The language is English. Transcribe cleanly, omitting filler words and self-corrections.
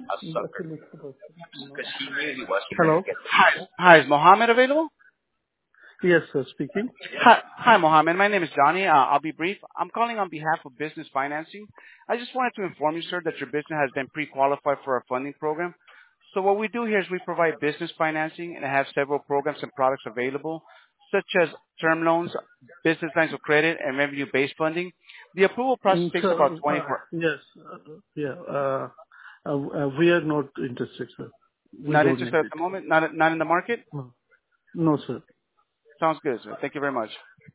Hello. Hi, is Mohammed available? Yes, sir. Speaking. Hi, Mohammed. My name is Johnny. I'll be brief. I'm calling on behalf of Business Financing. I just wanted to inform you, sir, that your business has been pre-qualified for our funding program. So what we do here is we provide business financing and have several programs and products available, such as term loans, business lines of credit, and revenue-based funding. The approval process takes about So, 24. yes. Yeah. We are not interested, sir. We Not don't interested need at it. the moment? Not in the market? No. No, sir. Sounds good, sir. Thank you very much.